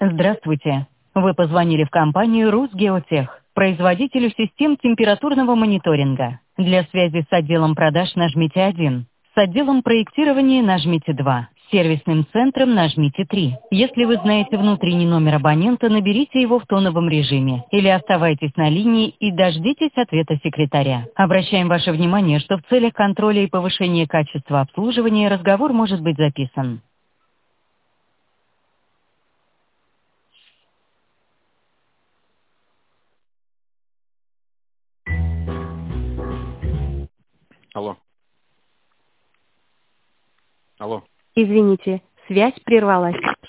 Здравствуйте. Вы позвонили в компанию «Русгеотех», производителю систем температурного мониторинга. Для связи с отделом продаж нажмите 1, с отделом проектирования нажмите 2, с сервисным центром нажмите 3. Если вы знаете внутренний номер абонента, наберите его в тоновом режиме или оставайтесь на линии и дождитесь ответа секретаря. Обращаем ваше внимание, что в целях контроля и повышения качества обслуживания разговор может быть записан. Алло. Алло. Извините, связь прервалась.